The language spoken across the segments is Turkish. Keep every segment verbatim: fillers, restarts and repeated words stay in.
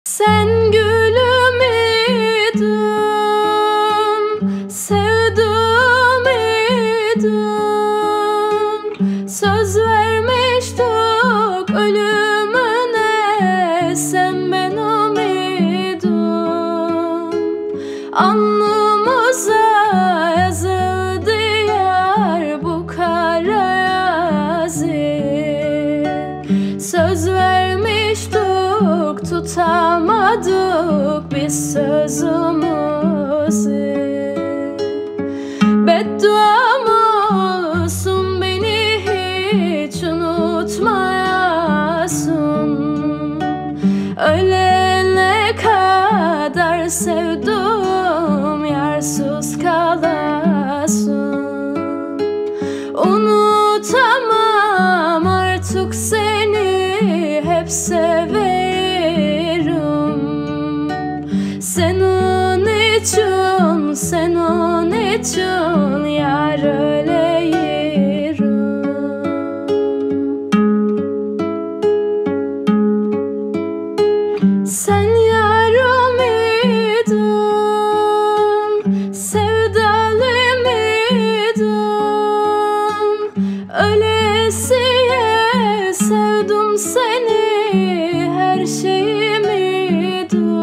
Sen gülüm idin, sevdum idin. Söz vermiştik ölümüne, sen benim idin. Alnımıza yazıldı yar bu kara yazı. Söz vermiştik, tutamadık biz sözümüzü. Bedduam olsun beni hiç unutmayasın. Ölene kadar sevdim yarsız kalasın. Unutamam artık seni, hep severim. Senin için, senin için yar öleyim. Sen yarım idin, sevdalım idin. Ölesiye sevdim seni, her şeyim idin.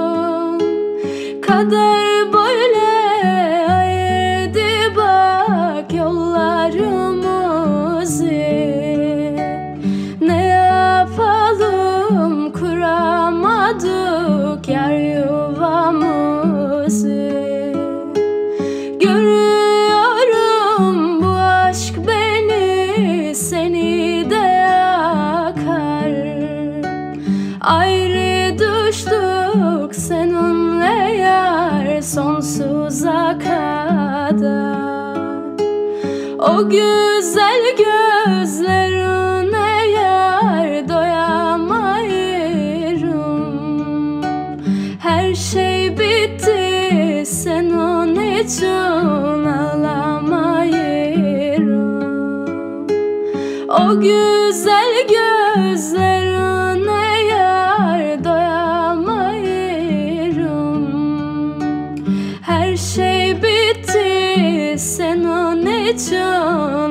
Kader böyle ayırdı bak yollarımızı. Ne yapalım, kuramadık yar yuvamızı. Görüyorum bu aşk beni, seni de yakar. Ayrı düştük seninle yar sonsuza kadar. O güzel gözlerine yar doyamayırım. Her şey bitti senin için ağlamayırım. O güzel gözlerine yar doyamayırım. Her şey bitti senin için